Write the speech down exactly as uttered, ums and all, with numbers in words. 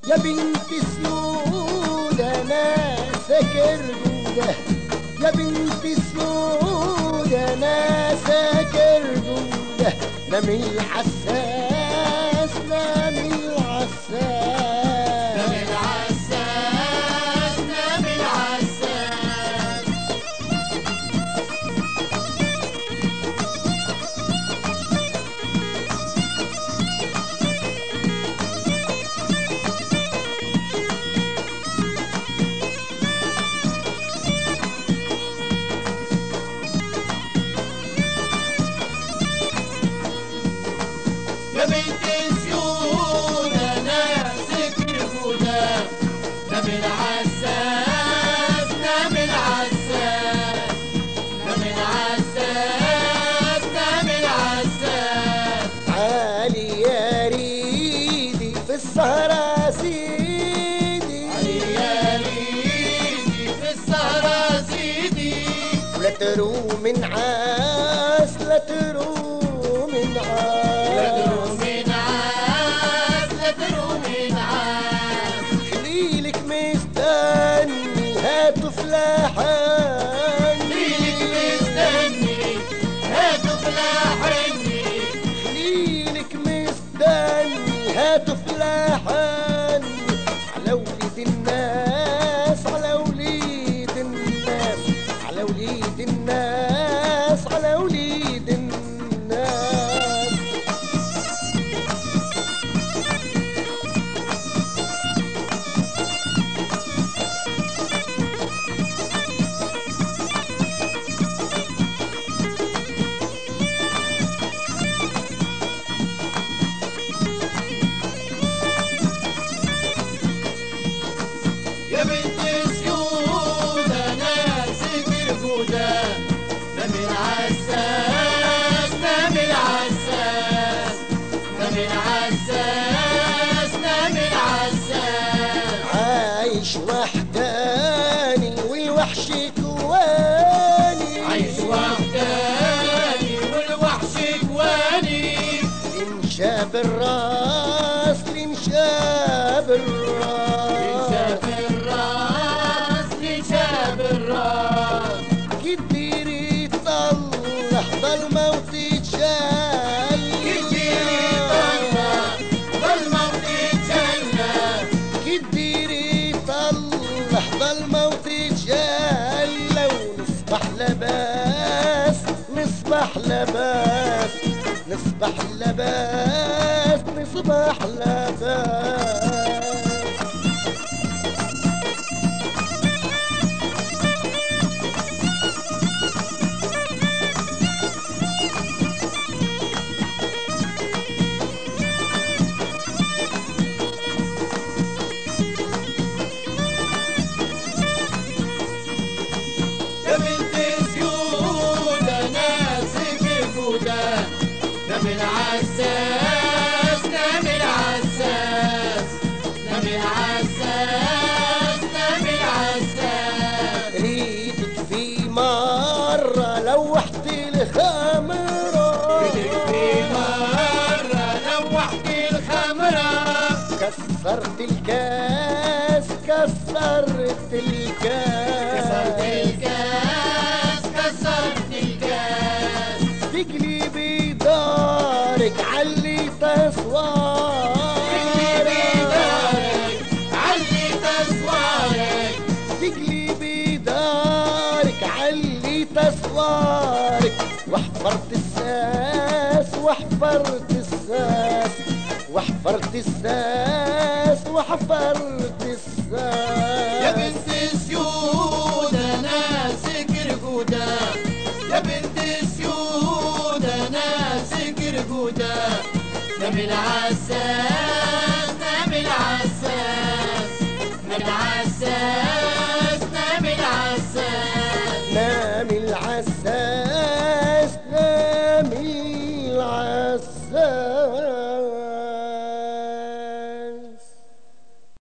يا بنت سيودة ناسك رجودة، يا بنت سيودة ناسك رجودة، نامي الحساس نامي العساس، نامي العساس نامي العساس. يا بنت سيودة ناسك رجودة، نامي العساس نامي العساس، نامي العساس نامي العساس. تعالي يا ريدي في السهرة سيدي، علي يا ريدي في السهرة سيدي، لا تروم نعاس لا تروم نعاس، لا ترومي نعاس لا ترومي نعاس. خليلك مستني هاتوا فلاحاني، خليلك مستني هاتوا فلاحني، خليلك مستني هاتوا فلاحاني، على وليد الناس على وليد الناس على وليد الناس على وليد الناس. يا بنت سيودة ناسك رجودة، نامي العساس نامي العساس، نامي العساس نامي العساس. عايش وحداني والوحش كواني، عايش وحداني والوحش جواني، انشاب الراس لانشاب الراس، لشاب الراس لشاب الراس. كديري طلع ضلمة وتتشال، كتير طلع ضلمة وتتجلى، كديري طلع ضلمة وتتجلى، ونصبح لباس نصبح لباس نصبح لباس نصبح لباس. يا بنت سيودة ناسك رجودة، نامي العساس نامي العساس، نامي العساس نامي العساس. ريدك في مرة لوحت الخمرة، بدك في مرة لوحت الخمرة، كسرت الكاس كسرت الكاس، كسرت الكاس كسرت الكاس. تقلبي دارك علي تصوارك، علي تصوارك، تقلبي دارك علي تصوارك، وحفرت الساس وحفرت الساس وحفرت الساس وحفرت الساس. يا بنت سيودة ناسك رجودة، يا بنت سيودة ناسك رجودة، نامي العساس